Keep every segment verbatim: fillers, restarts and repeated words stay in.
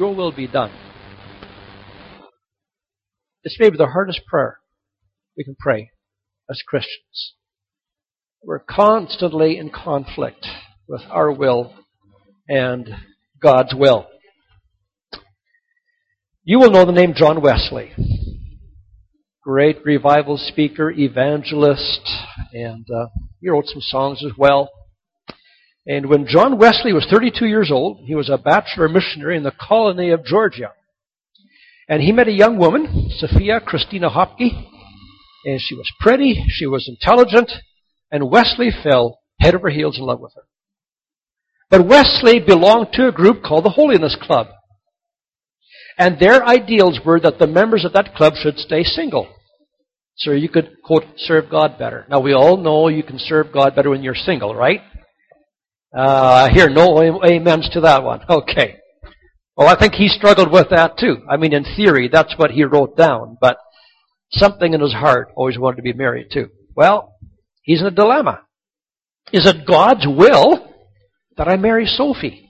your will be done. It's maybe the hardest prayer we can pray as Christians. We're constantly in conflict with our will and God's will. You will know the name John Wesley. Great revival speaker, evangelist, and uh, he wrote some songs as well. And when John Wesley was thirty-two years old, he was a bachelor missionary in the colony of Georgia. And he met a young woman, Sophia Christina Hopke, and she was pretty, she was intelligent, and Wesley fell head over heels in love with her. But Wesley belonged to a group called the Holiness Club. And their ideals were that the members of that club should stay single. So you could, quote, serve God better. Now we all know you can serve God better when you're single, right? Uh, I hear no amens to that one. Okay. Well, I think he struggled with that too. I mean, in theory, that's what he wrote down. But something in his heart always wanted to be married too. Well, he's in a dilemma. Is it God's will that I marry Sophie?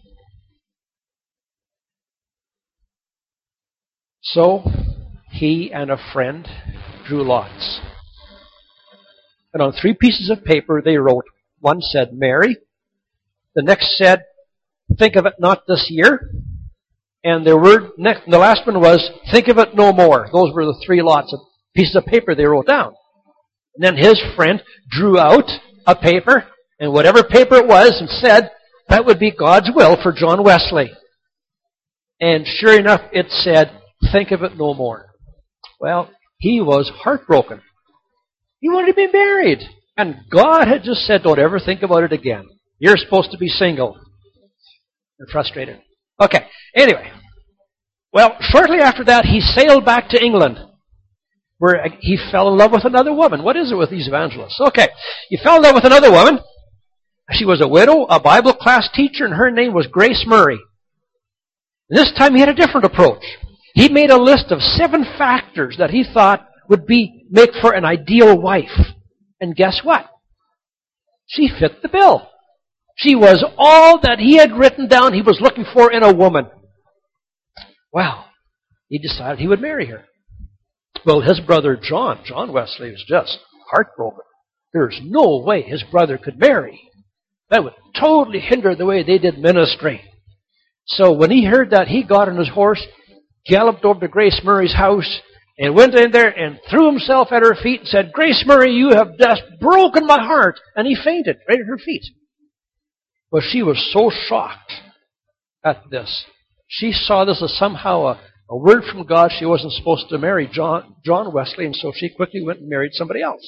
So, he and a friend drew lots. And on three pieces of paper they wrote, one said, marry. The next said, think of it not this year. And the word next, the last one was, think of it no more. Those were the three lots of pieces of paper they wrote down. And then his friend drew out a paper, and whatever paper it was, and said, that would be God's will for John Wesley. And sure enough, it said, think of it no more. Well, he was heartbroken. He wanted to be married. And God had just said, don't ever think about it again. You're supposed to be single. And frustrated. Okay, anyway. Well, shortly after that, he sailed back to England, where he fell in love with another woman. What is it with these evangelists? Okay, he fell in love with another woman. She was a widow, a Bible class teacher, and her name was Grace Murray. And this time he had a different approach. He made a list of seven factors that he thought would be make for an ideal wife. And guess what? She fit the bill. She was all that he had written down he was looking for in a woman. Well, he decided he would marry her. Well, his brother John, John Wesley, was just heartbroken. There's no way his brother could marry. That would totally hinder the way they did ministry. So when he heard that, he got on his horse, galloped over to Grace Murray's house, and went in there and threw himself at her feet and said, Grace Murray, you have just broken my heart. And he fainted right at her feet. Well, she was so shocked at this. She saw this as somehow a, a word from God. She wasn't supposed to marry John, John Wesley, and so she quickly went and married somebody else.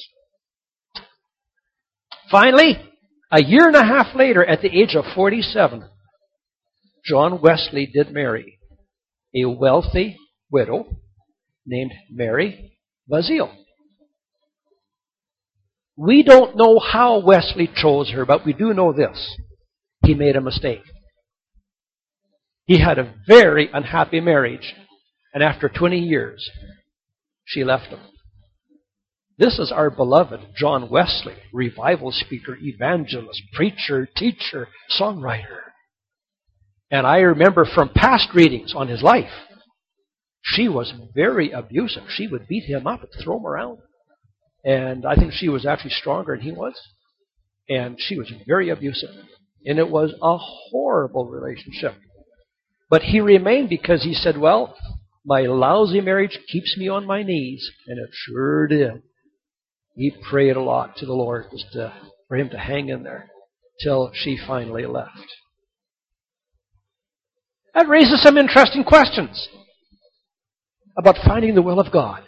Finally, a year and a half later, at the age of forty-seven, John Wesley did marry a wealthy widow named Mary Vazeille. We don't know how Wesley chose her, but we do know this. He made a mistake. He had a very unhappy marriage, and after twenty years, she left him. This is our beloved John Wesley, revival speaker, evangelist, preacher, teacher, songwriter. And I remember from past readings on his life, she was very abusive. She would beat him up and throw him around. And I think she was actually stronger than he was. And she was very abusive. And it was a horrible relationship. But he remained because he said, well, my lousy marriage keeps me on my knees. And it sure did. He prayed a lot to the Lord just to, for him to hang in there till she finally left. That raises some interesting questions about finding the will of God.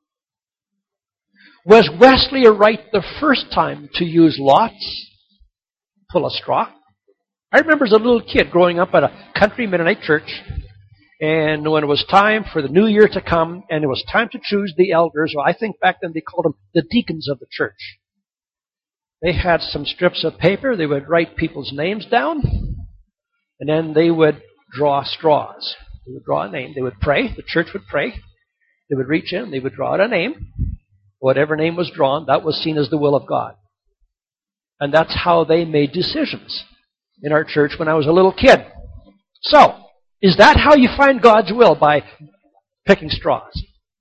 Was Wesley right the first time to use lots, pull a straw? I remember as a little kid growing up at a country Mennonite church, and when it was time for the new year to come, and it was time to choose the elders, well, I think back then they called them the deacons of the church. They had some strips of paper, they would write people's names down, and then they would draw straws. They would draw a name. They would pray. The church would pray. They would reach in. They would draw out a name. Whatever name was drawn, that was seen as the will of God. And that's how they made decisions in our church when I was a little kid. So, Is that how you find God's will? By picking straws?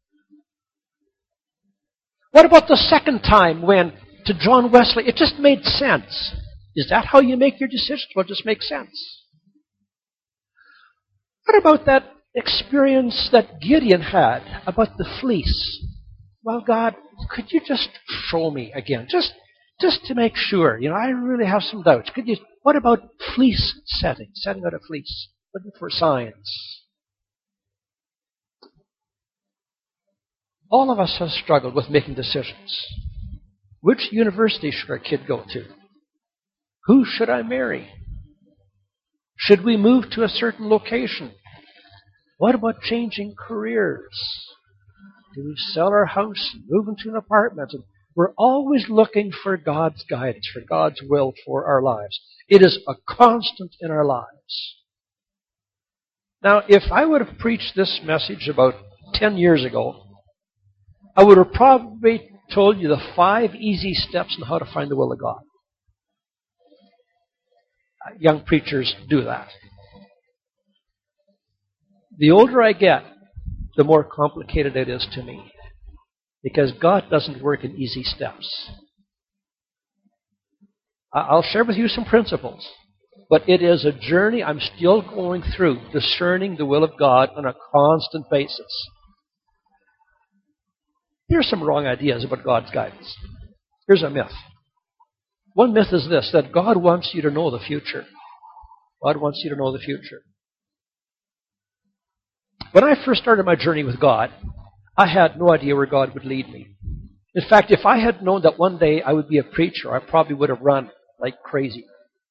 What about the second time when, to John Wesley, it just made sense? Is that how you make your decisions? Well, it just makes sense. What about that experience that Gideon had about the fleece? Well, God, could you just show me again? Just just to make sure. You know, I really have some doubts. Could you? What about fleece setting? Setting out a fleece. Looking for signs. All of us have struggled with making decisions. Which university should our kid go to? Who should I marry? Should we move to a certain location? What about changing careers? Do we sell our house and move into an apartment? And we're always looking for God's guidance, for God's will for our lives. It is a constant in our lives. Now, if I would have preached this message about ten years ago, I would have probably told you the five easy steps on how to find the will of God. Young preachers do that. The older I get, the more complicated it is to me. Because God doesn't work in easy steps. I'll share with you some principles. But it is a journey I'm still going through, discerning the will of God on a constant basis. Here's some wrong ideas about God's guidance. Here's a myth. One myth is this, that God wants you to know the future. God wants you to know the future. When I first started my journey with God, I had no idea where God would lead me. In fact, if I had known that one day I would be a preacher, I probably would have run like crazy.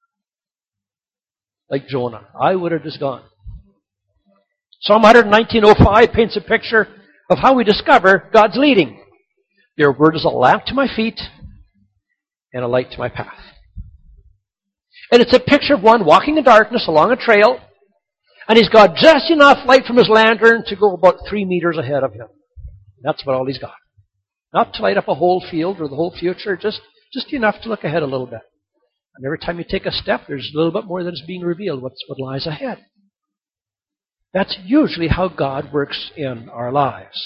Like Jonah. I would have just gone. Psalm one nineteen oh five paints a picture of how we discover God's leading. Your word is a lamp to my feet and a light to my path. And it's a picture of one walking in darkness along a trail, and he's got just enough light from his lantern to go about three meters ahead of him. That's about all he's got. Not to light up a whole field or the whole future, just, just enough to look ahead a little bit. And every time you take a step, there's a little bit more that is being revealed, what's, what lies ahead. That's usually how God works in our lives.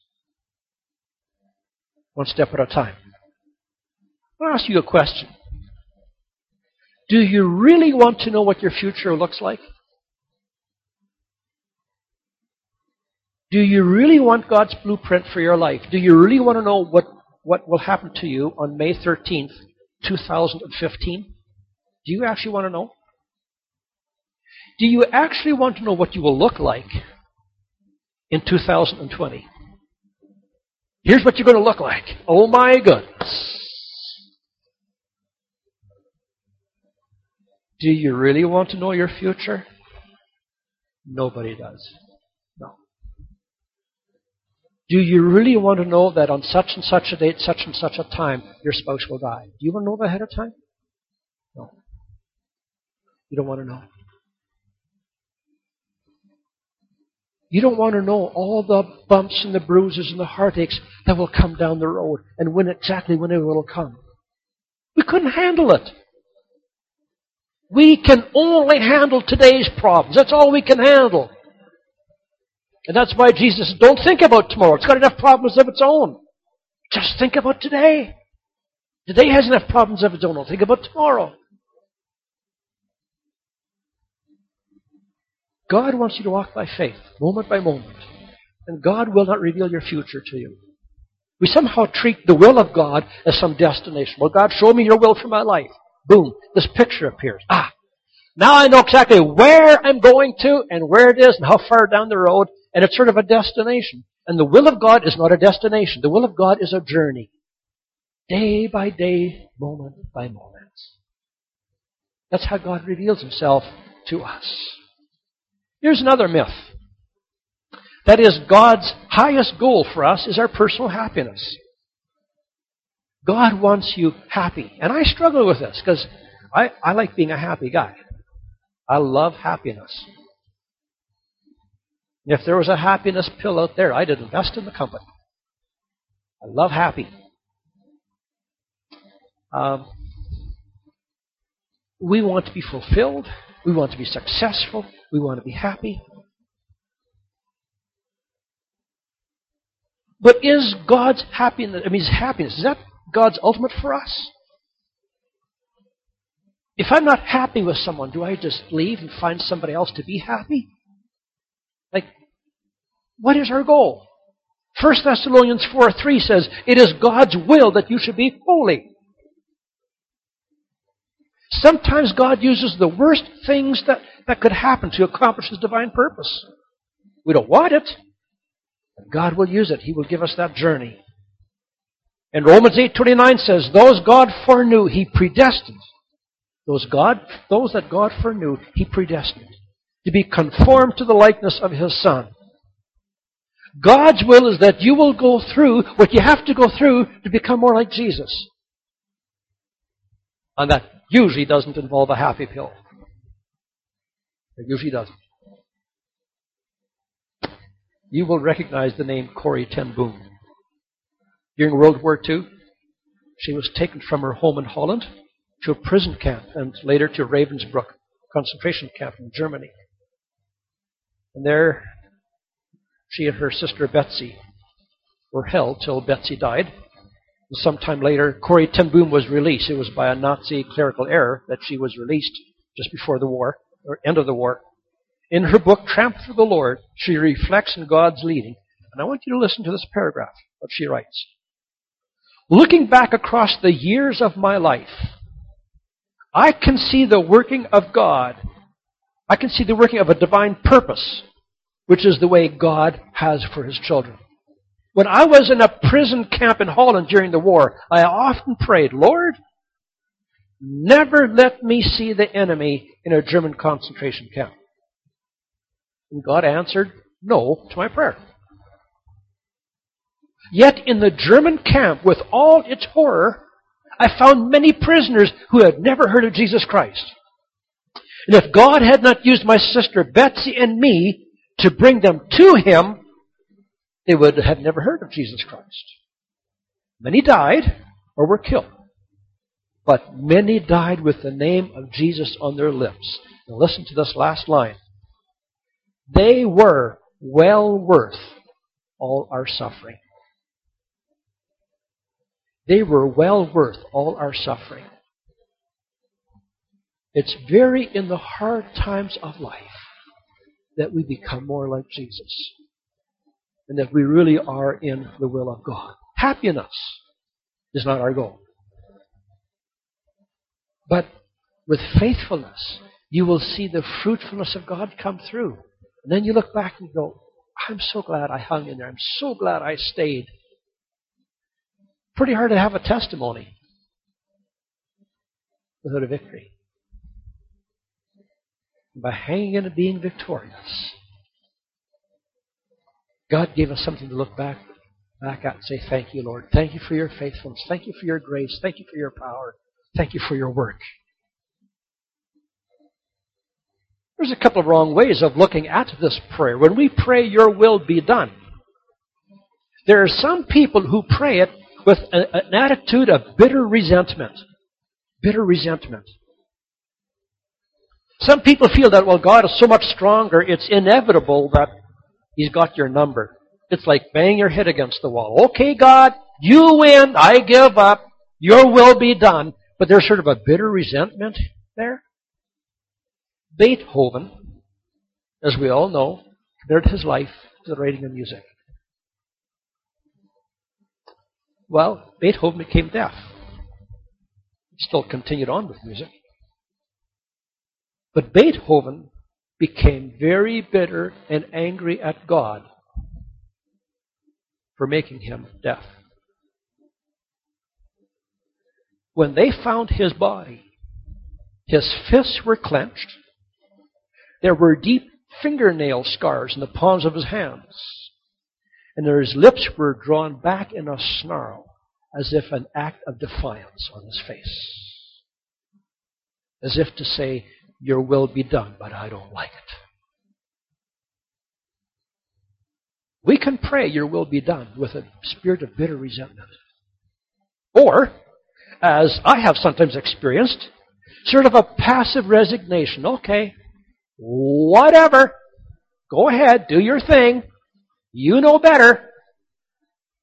One step at a time. I want to ask you a question. Do you really want to know what your future looks like? Do you really want God's blueprint for your life? Do you really want to know what, what will happen to you on May thirteenth, two thousand fifteen? Do you actually want to know? Do you actually want to know what you will look like in two thousand twenty? Here's what you're going to look like. Oh my goodness. Do you really want to know your future? Nobody does. No. Do you really want to know that on such and such a date, such and such a time, your spouse will die? Do you want to know that ahead of time? No. You don't want to know. You don't want to know all the bumps and the bruises and the heartaches that will come down the road and when exactly when it will come. We couldn't handle it. We can only handle today's problems. That's all we can handle. And that's why Jesus said, don't think about tomorrow. It's got enough problems of its own. Just think about today. Today has enough problems of its own. Don't think about tomorrow. God wants you to walk by faith, moment by moment. And God will not reveal your future to you. We somehow treat the will of God as some destination. Well, God, show me your will for my life. Boom, this picture appears. Ah, now I know exactly where I'm going to and where it is and how far down the road. And it's sort of a destination. And the will of God is not a destination. The will of God is a journey. Day by day, moment by moment. That's how God reveals himself to us. Here's another myth. That is, God's highest goal for us is our personal happiness. God wants you happy. And I struggle with this because I, I like being a happy guy. I love happiness. If there was a happiness pill out there, I'd invest in the company. I love happy. Um, we want to be fulfilled. We want to be successful. We want to be happy. But is God's happiness, I mean, His happiness, is that God's ultimate for us? If I'm not happy with someone, do I just leave and find somebody else to be happy? Like, what is our goal? First Thessalonians four three says, it is God's will that you should be holy. Sometimes God uses the worst things that, that could happen to accomplish His divine purpose. We don't want it, but God will use it. He will give us that journey. And Romans eight twenty-nine says, those God foreknew, He predestined. Those God, those that God foreknew, He predestined to be conformed to the likeness of His Son. God's will is that you will go through what you have to go through to become more like Jesus. And that usually doesn't involve a happy pill. It usually doesn't. You will recognize the name Corrie ten Boom. During World War Two, she was taken from her home in Holland to a prison camp and later to Ravensbrück concentration camp in Germany. And there, she and her sister Betsy were held till Betsy died. And sometime later, Corrie ten Boom was released. It was by a Nazi clerical error that she was released just before the war, or end of the war. In her book, Tramp for the Lord, she reflects on God's leading. And I want you to listen to this paragraph, what she writes. Looking back across the years of my life, I can see the working of God. I can see the working of a divine purpose, which is the way God has for His children. When I was in a prison camp in Holland during the war, I often prayed, Lord, never let me see the enemy in a German concentration camp. And God answered no to my prayer. Yet in the German camp, with all its horror, I found many prisoners who had never heard of Jesus Christ. And if God had not used my sister Betsy and me to bring them to Him, they would have never heard of Jesus Christ. Many died or were killed. But many died with the name of Jesus on their lips. Now listen to this last line. They were well worth all our suffering. They were well worth all our suffering. It's very in the hard times of life that we become more like Jesus. And that we really are in the will of God. Happiness is not our goal. But with faithfulness, you will see the fruitfulness of God come through. And then you look back and go, I'm so glad I hung in there. I'm so glad I stayed. Pretty hard to have a testimony without a victory. By hanging in and being victorious, God gave us something to look back, back at and say, thank you, Lord. Thank you for your faithfulness. Thank you for your grace. Thank you for your power. Thank you for your work. There's a couple of wrong ways of looking at this prayer. When we pray, your will be done, there are some people who pray it with a, an attitude of bitter resentment. Bitter resentment. Some people feel that, well, God is so much stronger, it's inevitable that He's got your number. It's like banging your head against the wall. Okay, God, you win. I give up. Your will be done. But there's sort of a bitter resentment there. Beethoven, as we all know, committed his life to the writing of music. Well, Beethoven became deaf. He still continued on with music. But Beethoven became very bitter and angry at God for making him deaf. When they found his body, his fists were clenched. There were deep fingernail scars in the palms of his hands. And his lips were drawn back in a snarl, as if an act of defiance on his face. As if to say, your will be done, but I don't like it. We can pray, your will be done, with a spirit of bitter resentment. Or, as I have sometimes experienced, sort of a passive resignation. Okay, whatever. Go ahead, do your thing. You know better.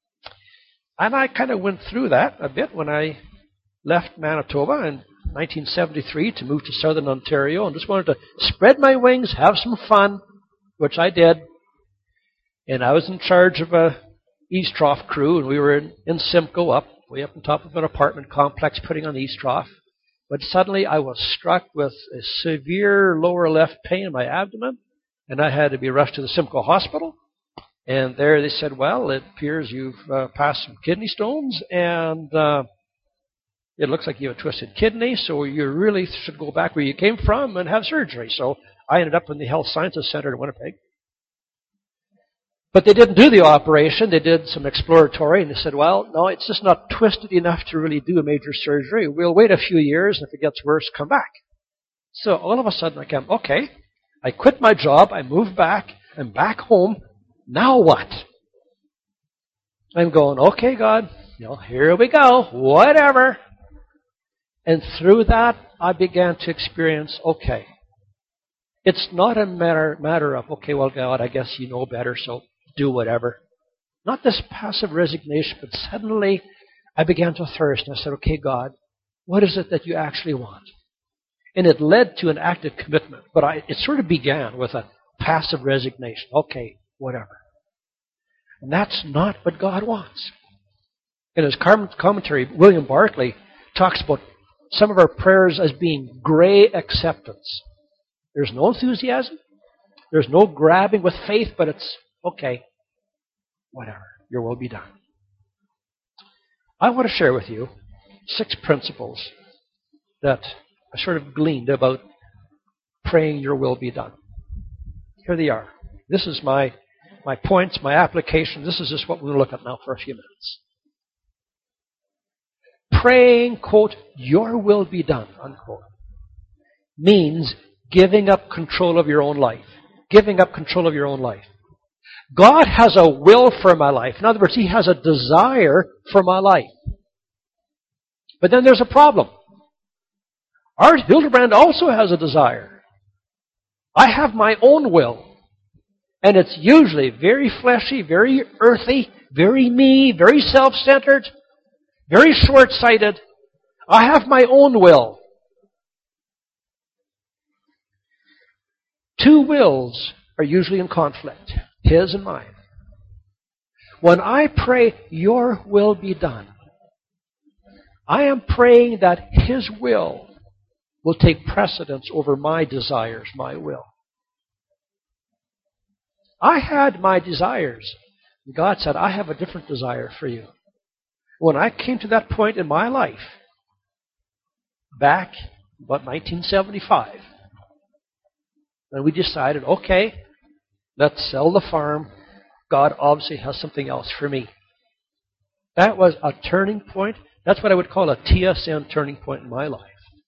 And I kind of went through that a bit when I left Manitoba in nineteen seventy-three to move to southern Ontario and just wanted to spread my wings, have some fun, which I did. And I was in charge of a East Trough crew, and we were in, in Simcoe, up way up on top of an apartment complex putting on East Trough. But suddenly I was struck with a severe lower left pain in my abdomen, and I had to be rushed to the Simcoe Hospital. And there they said, well, it appears you've uh, passed some kidney stones, and uh, it looks like you have a twisted kidney, so you really should go back where you came from and have surgery. So I ended up in the Health Sciences Center in Winnipeg. But they didn't do the operation. They did some exploratory, and they said, well, no, it's just not twisted enough to really do a major surgery. We'll wait a few years, and if it gets worse, come back. So all of a sudden I came, okay, I quit my job, I moved back, I'm back home. Now what? I'm going, okay, God, you know, here we go, whatever. And through that, I began to experience, okay, it's not a matter, matter of, okay, well, God, I guess you know better, so do whatever. Not this passive resignation, but suddenly I began to thirst, and I said, okay, God, what is it that you actually want? And it led to an active commitment, but I, it sort of began with a passive resignation. Okay, whatever. And that's not what God wants. In his commentary, William Barclay talks about some of our prayers as being gray acceptance. There's no enthusiasm. There's no grabbing with faith, but it's, okay, whatever. Your will be done. I want to share with you six principles that I sort of gleaned about praying your will be done. Here they are. This is my, my points, my application. This is just what we're going to look at now for a few minutes. Praying, quote, your will be done, unquote, means giving up control of your own life. Giving up control of your own life. God has a will for my life. In other words, He has a desire for my life. But then there's a problem. Art Hildebrand also has a desire. I have my own will. And it's usually very fleshy, very earthy, very me, very self-centered, very short-sighted. I have my own will. Two wills are usually in conflict, his and mine. When I pray, your will be done, I am praying that His will will take precedence over my desires, my will. I had my desires. God said, I have a different desire for you. When I came to that point in my life, back about nineteen seventy-five, when we decided, okay, let's sell the farm, God obviously has something else for me. That was a turning point. That's what I would call a T S N turning point in my life.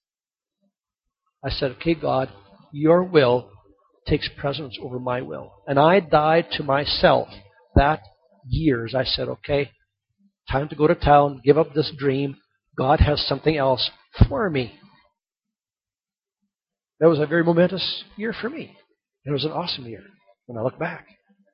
I said, okay, God, your will takes precedence over my will. And I died to myself that year as I said, okay, time to go to town, give up this dream. God has something else for me. That was a very momentous year for me. It was an awesome year when I look back.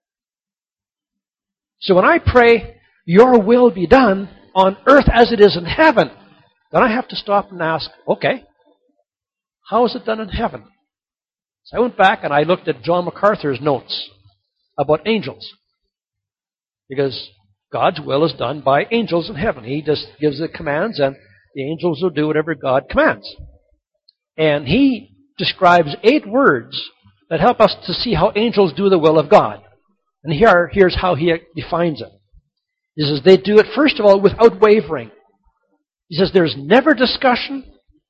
So when I pray, your will be done on earth as it is in heaven, then I have to stop and ask, okay, how is it done in heaven? So I went back and I looked at John MacArthur's notes about angels. Because God's will is done by angels in heaven. He just gives the commands and the angels will do whatever God commands. And he describes eight words that help us to see how angels do the will of God. And here, here's how he defines it. He says they do it, first of all, without wavering. He says there's never discussion,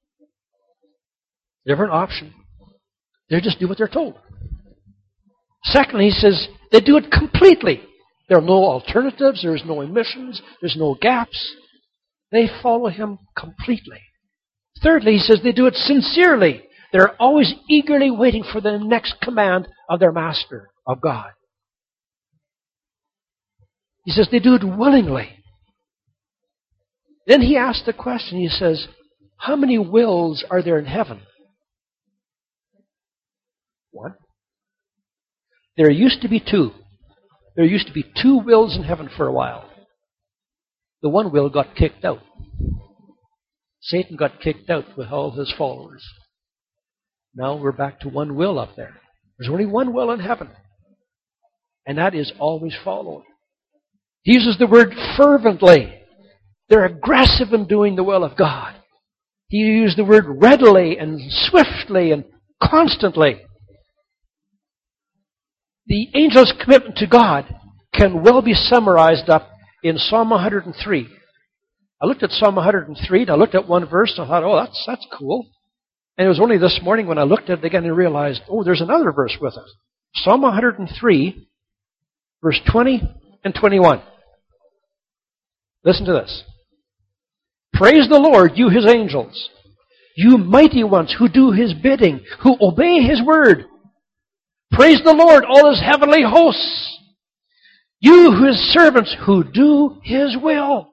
never an option. They just do what they're told. Secondly, he says they do it completely. There are no alternatives, there's no omissions, there's no gaps. They follow him completely. Thirdly, he says they do it sincerely. They're always eagerly waiting for the next command of their master, of God. He says they do it willingly. Then he asks the question, he says, how many wills are there in heaven? One. There used to be two. There used to be two wills in heaven for a while. The one will got kicked out. Satan got kicked out with all his followers. Now we're back to one will up there. There's only one will in heaven. And that is always followed. He uses the word fervently. They're aggressive in doing the will of God. He used the word readily and swiftly and constantly. The angel's commitment to God can well be summarized up in Psalm one hundred three. I looked at Psalm one hundred three, and I looked at one verse, and I thought, oh, that's, that's cool. And it was only this morning when I looked at it again and realized, oh, there's another verse with it. Psalm one hundred three, verse twenty and twenty-one. Listen to this. Praise the Lord, you His angels, you mighty ones who do His bidding, who obey His word. Praise the Lord, all His heavenly hosts, you His servants who do His will.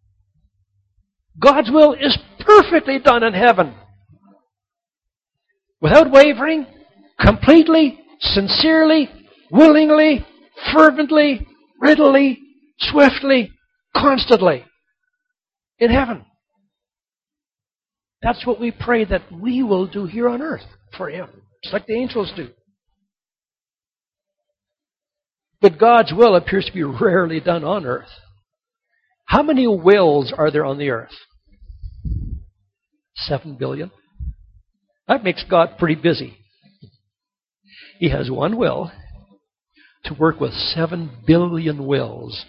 God's will is perfectly done in heaven. Without wavering, completely, sincerely, willingly, fervently, readily, swiftly, constantly. In heaven. That's what we pray that we will do here on earth for Him, just like the angels do. But God's will appears to be rarely done on earth. How many wills are there on the earth? Seven billion. That makes God pretty busy. He has one will to work with seven billion wills.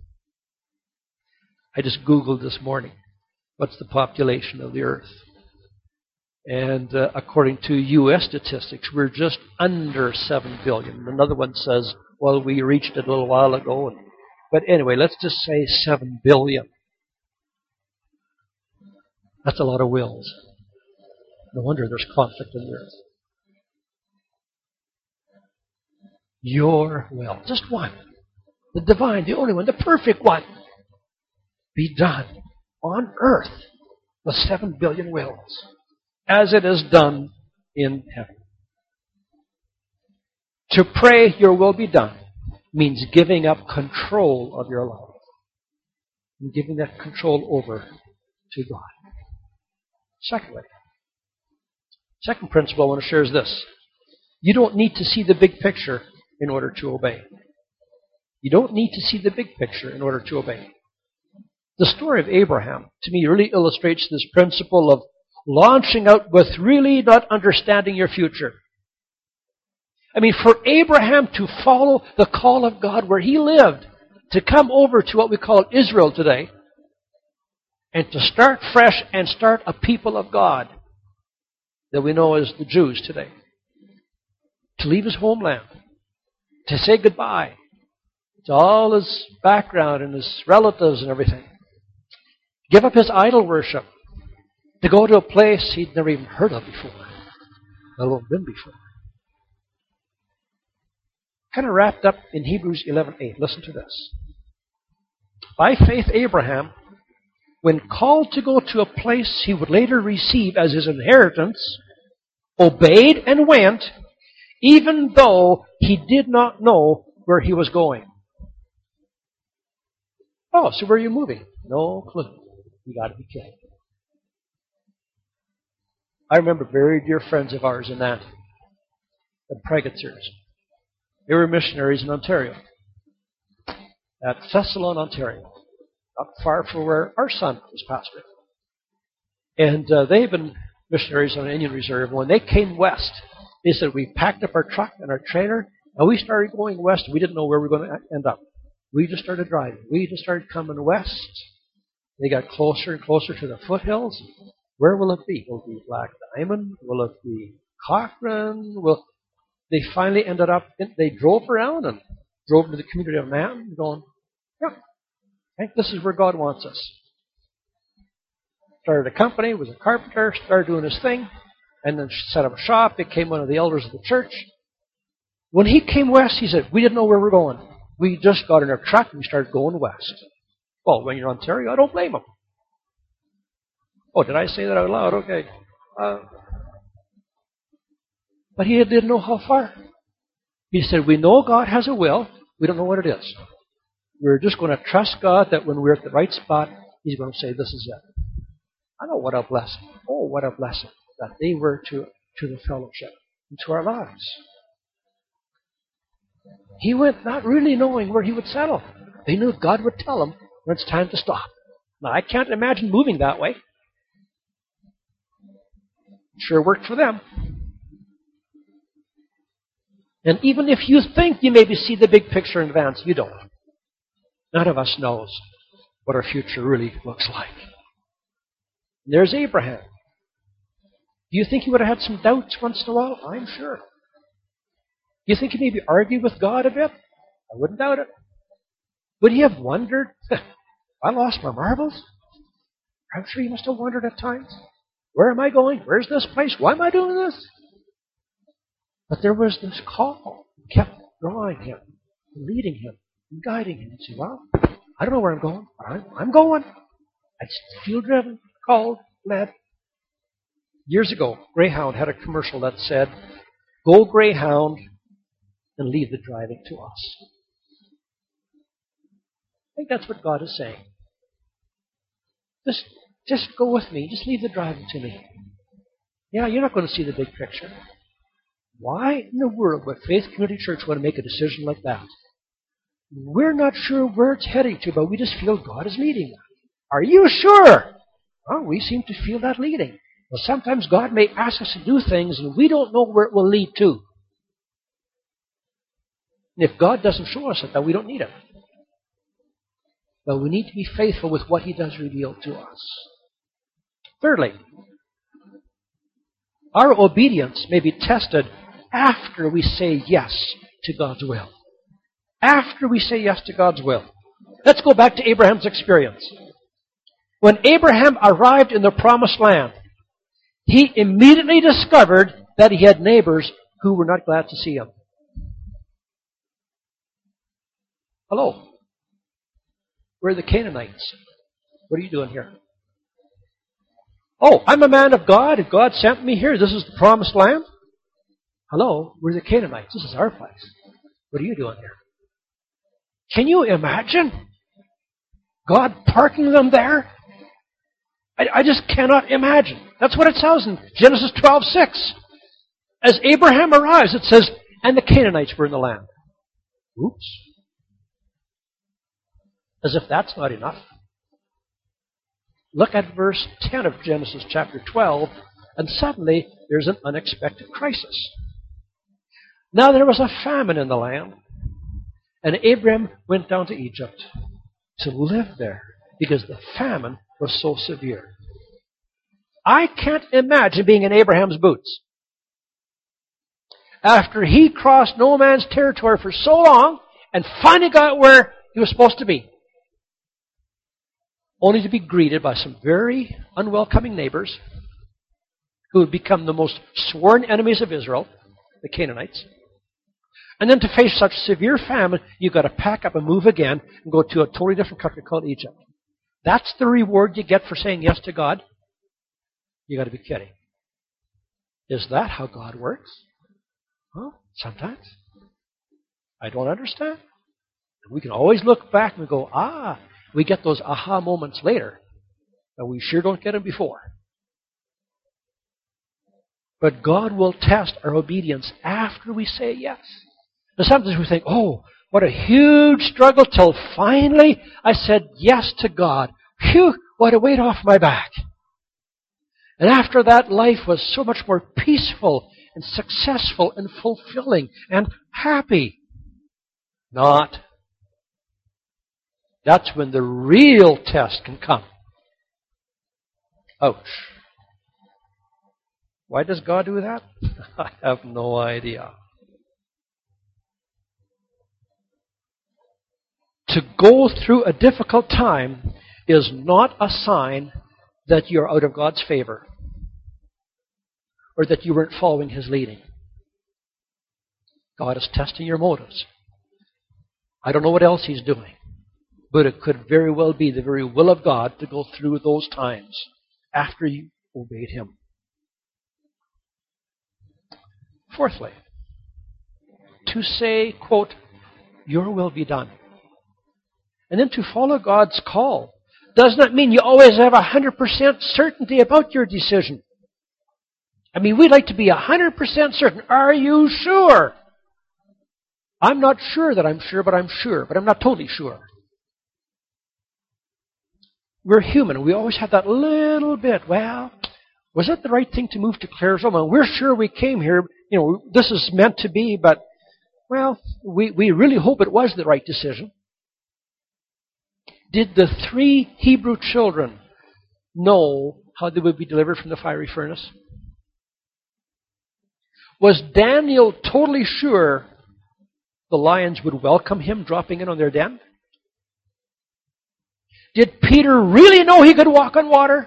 I just Googled this morning, what's the population of the earth? And uh, according to U S statistics, we're just under seven billion. Another one says, well, we reached it a little while ago. And, but anyway, let's just say seven billion. That's a lot of wills. No wonder there's conflict in the earth. Your will, just one. The divine, the only one, the perfect one. Be done on earth with seven billion wills, as it is done in heaven. To pray your will be done means giving up control of your life and giving that control over to God. Secondly, second principle I want to share is this. You don't need to see the big picture in order to obey. You don't need to see the big picture in order to obey. The story of Abraham, to me, really illustrates this principle of launching out with really not understanding your future. I mean, for Abraham to follow the call of God where he lived, to come over to what we call Israel today, and to start fresh and start a people of God that we know as the Jews today. To leave his homeland, to say goodbye to all his background and his relatives and everything. Give up his idol worship. To go to a place he'd never even heard of before. Let alone been before. Kind of wrapped up in Hebrews eleven eight. Listen to this. By faith Abraham, when called to go to a place he would later receive as his inheritance, obeyed and went, even though he did not know where he was going. Oh, so where are you moving? No clue. You got to be kidding. I remember very dear friends of ours in that, the Pregatzers. They were missionaries in Ontario, at Thessalon, Ontario, not far from where our son was pastoring. And uh, they've been missionaries on an Indian reserve. When they came west, they said, we packed up our truck and our trailer, and we started going west. We didn't know where we were going to end up. We just started driving. We just started coming west. They got closer and closer to the foothills. Where will it be? Will it be Black Diamond? Will it be Cochrane? Will they finally ended up, in, they drove around and drove into the community of Manton, going, yeah, I think this is where God wants us. Started a company, was a carpenter, started doing his thing, and then set up a shop, became one of the elders of the church. When he came west, he said, we didn't know where we were going. We just got in our truck and we started going west. Well, when you're in Ontario, I don't blame him. Oh, did I say that out loud? Okay. Uh, but he didn't know how far. He said, we know God has a will. We don't know what it is. We're just going to trust God that when we're at the right spot, He's going to say, this is it. I know what a blessing. Oh, what a blessing that they were to, to the fellowship and to our lives. He went not really knowing where he would settle. He knew God would tell him when it's time to stop. Now, I can't imagine moving that way. Sure worked for them. And even if you think you maybe see the big picture in advance, you don't. None of us knows what our future really looks like. And there's Abraham. Do you think he would have had some doubts once in a while? I'm sure. Do you think he maybe argued with God a bit? I wouldn't doubt it. Would he have wondered, I lost my marbles? I'm sure he must have wondered at times. Where am I going? Where's this place? Why am I doing this? But there was this call that kept drawing him, leading him, and guiding him. He said, well, I don't know where I'm going, but I'm, I'm going. I just feel driven, called, led. Years ago, Greyhound had a commercial that said, go Greyhound and leave the driving to us. I think that's what God is saying. Just, just go with me. Just leave the driving to me. Yeah, you're not going to see the big picture. Why in the world would Faith Community Church want to make a decision like that? We're not sure where it's heading to, but we just feel God is leading. Are you sure? Well, we seem to feel that leading. Well, sometimes God may ask us to do things and we don't know where it will lead to. And if God doesn't show us it, then we don't need it. But we need to be faithful with what He does reveal to us. Thirdly, our obedience may be tested after we say yes to God's will. After we say yes to God's will. Let's go back to Abraham's experience. When Abraham arrived in the promised land, he immediately discovered that he had neighbors who were not glad to see him. Hello. We're the Canaanites. What are you doing here? Oh, I'm a man of God, and God sent me here. This is the promised land. Hello, we're the Canaanites. This is our place. What are you doing here? Can you imagine God parking them there? I, I just cannot imagine. That's what it says in Genesis twelve six. As Abraham arrives, it says, and the Canaanites were in the land. Oops. As if that's not enough. Look at verse ten of Genesis chapter twelve, and suddenly there's an unexpected crisis. Now there was a famine in the land, and Abram went down to Egypt to live there because the famine was so severe. I can't imagine being in Abraham's boots. After he crossed no man's territory for so long and finally got where he was supposed to be, only to be greeted by some very unwelcoming neighbors who would become the most sworn enemies of Israel, the Canaanites. And then to face such severe famine, you've got to pack up and move again and go to a totally different country called Egypt. That's the reward you get for saying yes to God? You've got to be kidding. Is that how God works? Well, sometimes. I don't understand. We can always look back and go, ah, we get those aha moments later. And we sure don't get them before. But God will test our obedience after we say yes. And sometimes we think, oh, what a huge struggle till finally I said yes to God. Phew, what a weight off my back. And after that, life was so much more peaceful and successful and fulfilling and happy. Not. That's when the real test can come. Ouch. Why does God do that? I have no idea. To go through a difficult time is not a sign that you're out of God's favor or that you weren't following His leading. God is testing your motives. I don't know what else He's doing, but it could very well be the very will of God to go through those times after you obeyed Him. Fourthly, to say, quote, your will be done, And then to follow God's call does not mean you always have one hundred percent certainty about your decision. I mean, we'd like to be one hundred percent certain. Are you sure? I'm not sure that I'm sure, but I'm sure. But I'm not totally sure. We're human. We always have that little bit. Well, was it the right thing to move to Claresholm? We're sure we came here. You know, this is meant to be, but, well, we, we really hope it was the right decision. Did the three Hebrew children know how they would be delivered from the fiery furnace? Was Daniel totally sure the lions would welcome him dropping in on their den? Did Peter really know he could walk on water?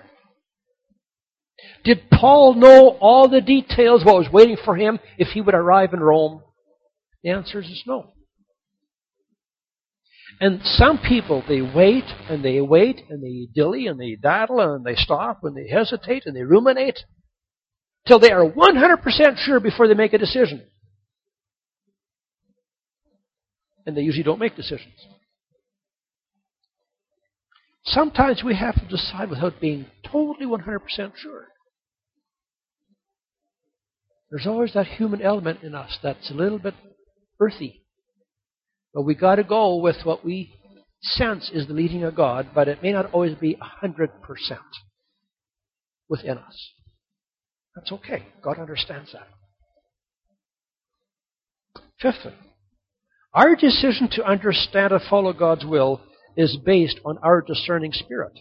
Did Paul know all the details, what was waiting for him if he would arrive in Rome? The answer is no. And some people, they wait and they wait and they dilly and they daddle and they stop and they hesitate and they ruminate till they are one hundred percent sure before they make a decision. And they usually don't make decisions. Sometimes we have to decide without being totally one hundred percent sure. There's always that human element in us that's a little bit earthy. But we got to go with what we sense is the leading of God, but it may not always be one hundred percent within us. That's okay. God understands that. Fifthly, our decision to understand and follow God's will is based on our discerning spirit.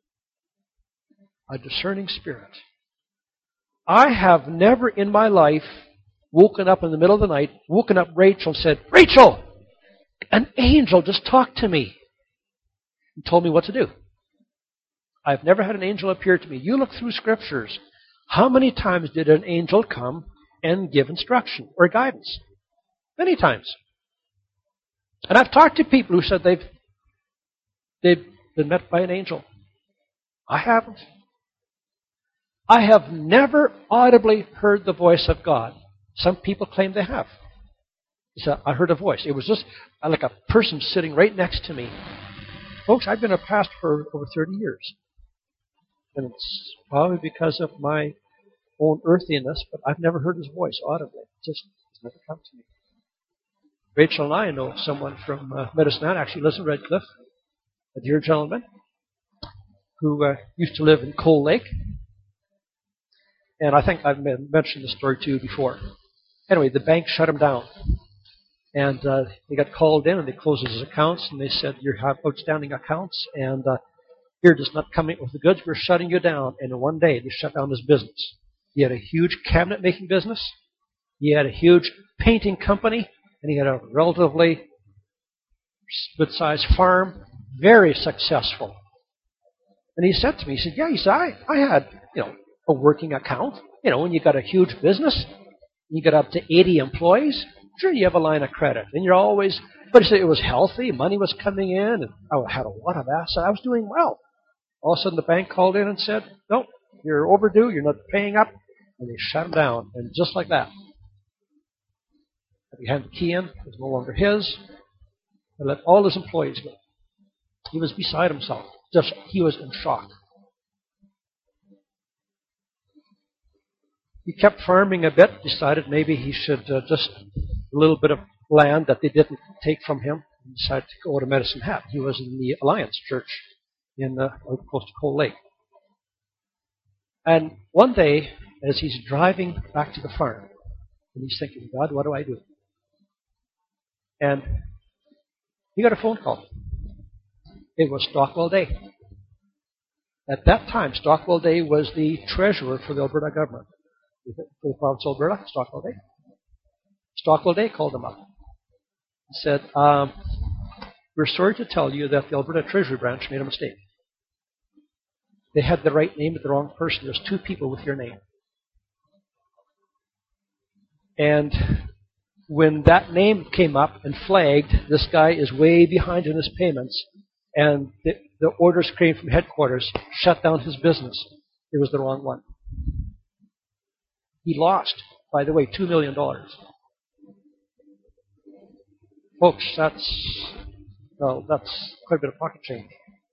A discerning spirit. I have never in my life woken up in the middle of the night, woken up Rachel and said, Rachel, an angel just talked to me and told me what to do. I've never had an angel appear to me. You look through scriptures. How many times did an angel come and give instruction or guidance? Many times. And I've talked to people who said they've they've been met by an angel. I haven't. I have never audibly heard the voice of God. Some people claim they have. He said, I heard a voice. It was just like a person sitting right next to me. Folks, I've been a pastor for over thirty years. And it's probably because of my own earthiness, but I've never heard his voice audibly. It just has never come to me. Rachel and I know someone from uh, Medicine Hat, actually lives in Redcliffe, a dear gentleman who uh, used to live in Coal Lake. And I think I've mentioned this story to you before. Anyway, the bank shut him down. And uh, he got called in and they closed his accounts and they said, you have outstanding accounts and uh, you're just not coming with the goods. We're shutting you down. And in one day, they shut down his business. He had a huge cabinet-making business. He had a huge painting company. And he had a relatively good-sized farm. Very successful. And he said to me, he said, yeah, he said, I, I had, you know, a working account. You know, when you got a huge business, you got up to eighty employees, sure, you have a line of credit. And you're always, but he said it was healthy, money was coming in, and I had a lot of assets. I was doing well. All of a sudden the bank called in and said, no, you're overdue, you're not paying up. And they shut him down. And just like that. He had the key in, it was no longer his. They let all his employees go. He was beside himself. Just, he was in shock. He kept farming a bit, decided maybe he should uh, just a little bit of land that they didn't take from him. He decided to go to Medicine Hat. He was in the Alliance Church in uh, close to Coal Lake. And one day, as he's driving back to the farm, and he's thinking, God, what do I do? And he got a phone call. It was Stockwell Day. At that time, Stockwell Day was the treasurer for the Alberta government. For the province of Alberta, Stockwell Day. Stockwell Day called him up. He said, um, we're sorry to tell you that the Alberta Treasury Branch made a mistake. They had the right name but the wrong person. There's two people with your name. And when that name came up and flagged, this guy is way behind in his payments, and the, the orders came from headquarters, shut down his business. It was the wrong one. He lost, by the way, two million dollars. Folks, that's Well, that's quite a bit of pocket change.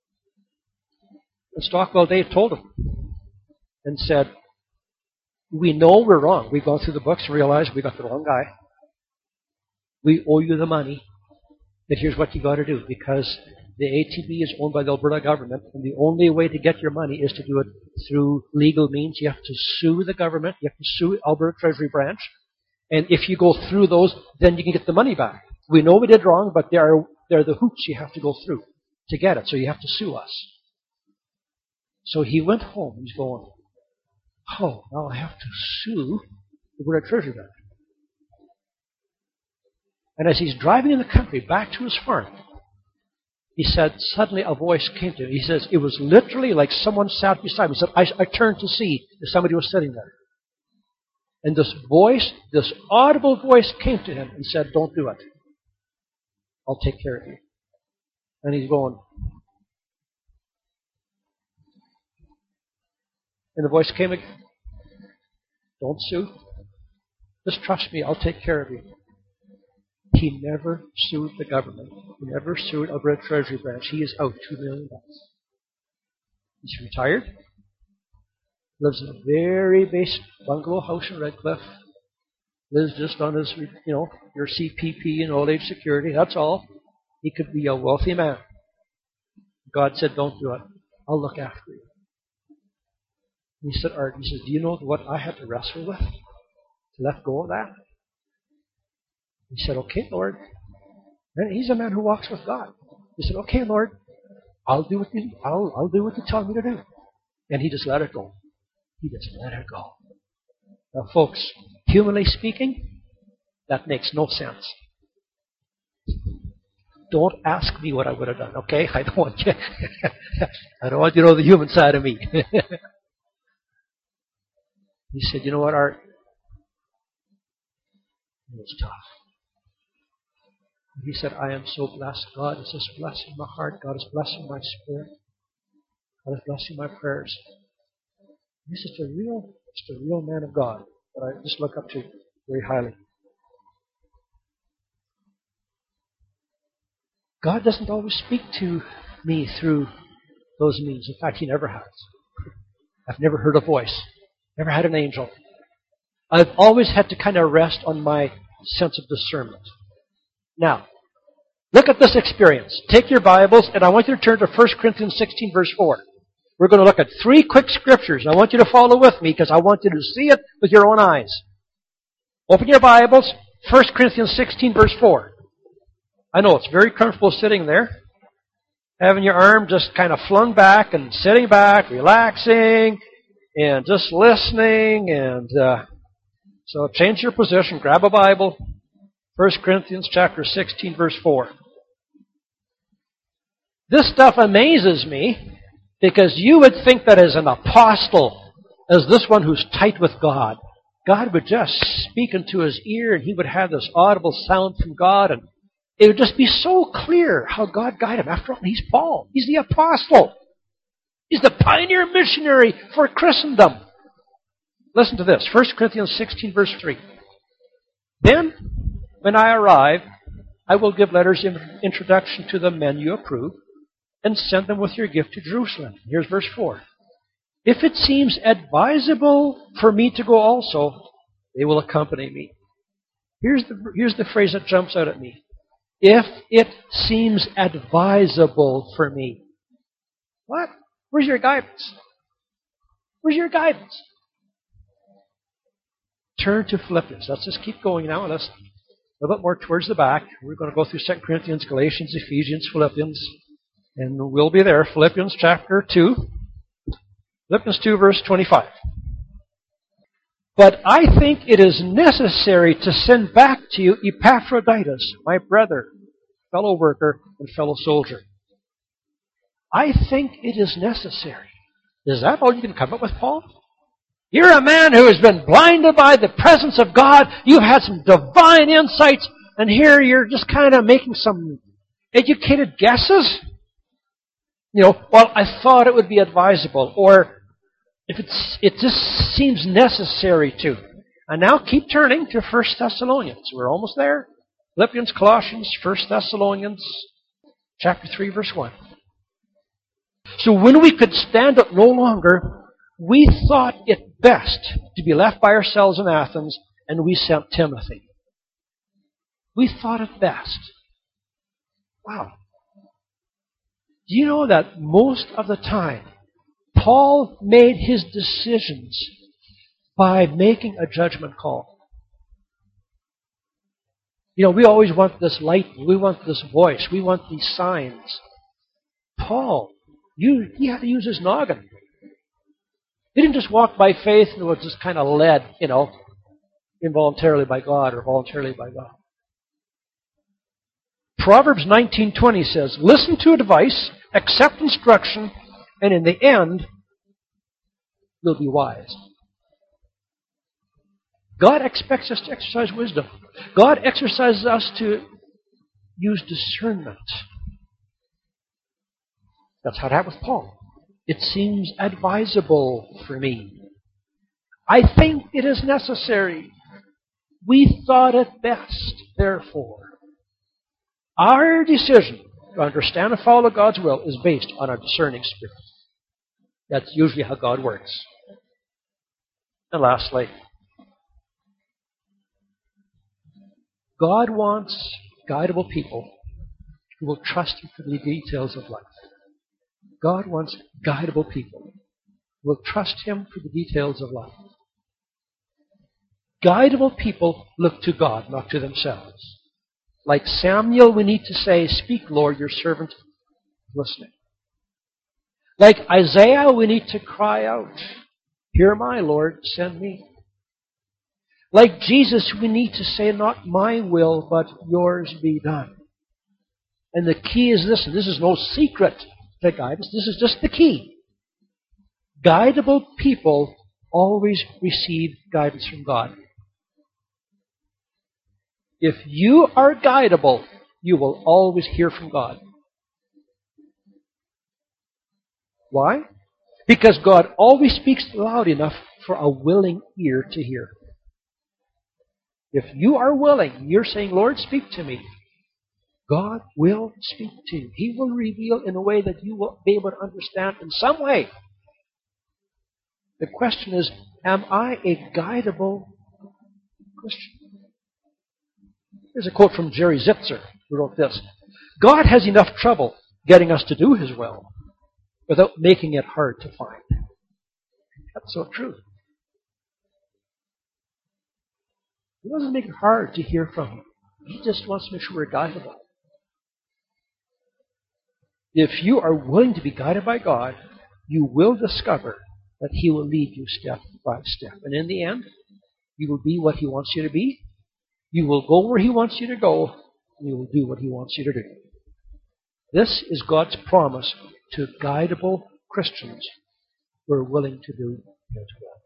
And Stockwell Dave told him and said, we know we're wrong. We've gone through the books and realized we got the wrong guy. We owe you the money. But here's what you got to do, because the A T B is owned by the Alberta government, and the only way to get your money is to do it through legal means. You have to sue the government. You have to sue Alberta Treasury Branch. And if you go through those, then you can get the money back. We know we did wrong, but there are, there are the hoops you have to go through to get it. So you have to sue us. So he went home. He's going, oh, now I have to sue the Alberta Treasury Branch. And as he's driving in the country back to his farm, he said, suddenly a voice came to him. He says, it was literally like someone sat beside me. He said, I, I turned to see if somebody was sitting there. And this voice, this audible voice came to him and said, don't do it. I'll take care of you. And he's going. And the voice came again. Don't sue. Just trust me, I'll take care of you. He never sued the government. He never sued Alberta Treasury Branch. He is out two million dollars. He's retired. Lives in a very basic bungalow house in Redcliffe. Lives just on his, you know, your C P P and old age security. That's all. He could be a wealthy man. God said, don't do it. I'll look after you. And he said, Art, he said, do you know what I had to wrestle with to let go of that? He said, okay, Lord. And he's a man who walks with God. He said, okay, Lord, I'll do what you, I'll, I'll do what you tell me to do. And he just let it go. He just let it go. Now, folks, humanly speaking, that makes no sense. Don't ask me what I would have done, okay? I don't want you. I don't want you to know the human side of me. He said, you know what, Art? It was tough. He said, I am so blessed. God is just blessing my heart. God is blessing my spirit. God is blessing my prayers. He's just a real, just a real man of God that I just look up to very highly. God doesn't always speak to me through those means. In fact, He never has. I've never heard a voice. Never had an angel. I've always had to kind of rest on my sense of discernment. Now, look at this experience. Take your Bibles, and I want you to turn to First Corinthians sixteen, verse four. We're going to look at three quick scriptures. I want you to follow with me because I want you to see it with your own eyes. Open your Bibles, First Corinthians sixteen, verse four. I know it's very comfortable sitting there, having your arm just kind of flung back and sitting back, relaxing, and just listening. And uh, so change your position, grab a Bible. First Corinthians chapter sixteen, verse four. This stuff amazes me because you would think that as an apostle, as this one who's tight with God, God would just speak into his ear and he would have this audible sound from God, and it would just be so clear how God guided him. After all, he's Paul. He's the apostle. He's the pioneer missionary for Christendom. Listen to this. First Corinthians sixteen, verse three. Then, when I arrive, I will give letters of introduction to the men you approve and send them with your gift to Jerusalem. Here's verse four. If it seems advisable for me to go also, they will accompany me. Here's the, here's the phrase that jumps out at me. If it seems advisable for me. What? Where's your guidance? Where's your guidance? Turn to Philippians. Let's just keep going now. Let's a little bit more towards the back. We're going to go through Second Corinthians, Galatians, Ephesians, Philippians, and we'll be there. Philippians chapter two. Philippians two, verse twenty-five. But I think it is necessary to send back to you Epaphroditus, my brother, fellow worker, and fellow soldier. I think it is necessary. Is that all you can come up with, Paul? You're a man who has been blinded by the presence of God. You've had some divine insights, and here you're just kind of making some educated guesses. You know, well, I thought it would be advisable, or if it's, it just seems necessary to. And now keep turning to First Thessalonians. We're almost there. Philippians, Colossians, First Thessalonians. Chapter three, verse one. So when we could stand it no longer, we thought it best to be left by ourselves in Athens, and we sent Timothy. We thought it best. Wow. Do you know that most of the time, Paul made his decisions by making a judgment call? You know, we always want this lightning, we want this voice, we want these signs. Paul, you, he had to use his noggin. He didn't just walk by faith and was just kind of led, you know, involuntarily by God or voluntarily by God. Proverbs nineteen twenty says, listen to advice, accept instruction, and in the end, you'll be wise. God expects us to exercise wisdom. God exercises us to use discernment. That's how it happened with Paul. It seems advisable for me. I think it is necessary. We thought it best, therefore. Our decision to understand and follow God's will is based on our discerning spirit. That's usually how God works. And lastly, God wants guidable people who will trust Him for the details of life. God wants guidable people who will trust Him for the details of life. Guidable people look to God, not to themselves. Like Samuel, we need to say, speak, Lord, your servant is listening. Like Isaiah, we need to cry out, here am I, Lord, send me. Like Jesus, we need to say, not my will, but yours be done. And the key is this, and this is no secret to guidance, this is just the key. Guidable people always receive guidance from God. If you are guidable, you will always hear from God. Why? Because God always speaks loud enough for a willing ear to hear. If you are willing, you're saying, Lord, speak to me. God will speak to you. He will reveal in a way that you will be able to understand in some way. The question is, am I a guidable Christian? Here's a quote from Jerry Zitzer, who wrote this. God has enough trouble getting us to do His will without making it hard to find. That's so true. He doesn't make it hard to hear from Him. He just wants to make sure we're guidable. If you are willing to be guided by God, you will discover that He will lead you step by step. And in the end, you will be what He wants you to be. You will go where He wants you to go, and you will do what He wants you to do. This is God's promise to guidable Christians who are willing to do His will.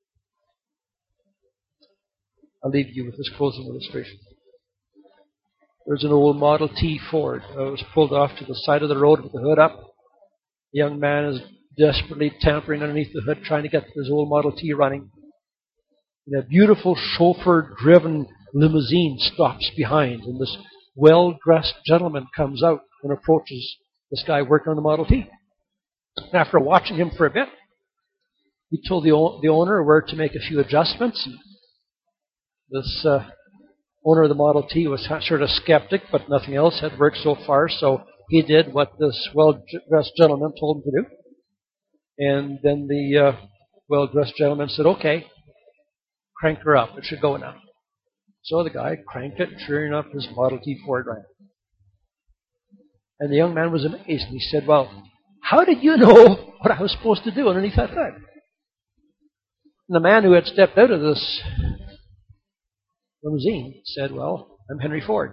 I'll leave you with this closing illustration. There's an old Model T Ford that was pulled off to the side of the road with the hood up. The young man is desperately tampering underneath the hood, trying to get this old Model T running. And a beautiful chauffeur-driven limousine stops behind, and this well-dressed gentleman comes out and approaches this guy working on the Model T. And after watching him for a bit, he told the, o- the owner where to make a few adjustments. And this uh, owner of the Model T was sort of skeptic, but nothing else had worked so far, so he did what this well-dressed gentleman told him to do. And then the uh, well-dressed gentleman said, okay, crank her up. It should go now. So the guy cranked it, and sure enough, his Model T Ford ran. And the young man was amazed. And he said, well, how did you know what I was supposed to do underneath that hood? And the man who had stepped out of this limousine said, well, I'm Henry Ford.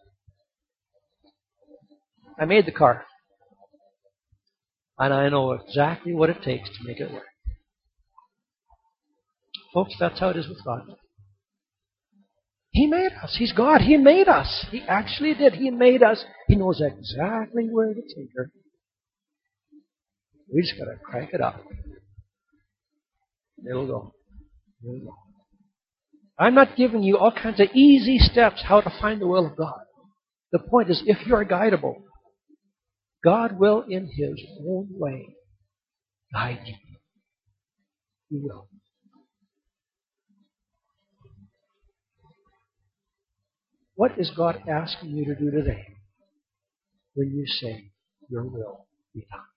I made the car. And I know exactly what it takes to make it work. Folks, that's how it is with God. He made us. He's God. He made us. He actually did. He made us. He knows exactly where to take her. We just got to crank it up. It'll go. It'll go. I'm not giving you all kinds of easy steps how to find the will of God. The point is, if you're guidable, God will, in His own way, guide you. He will. What is God asking you to do today when you say, your will be done?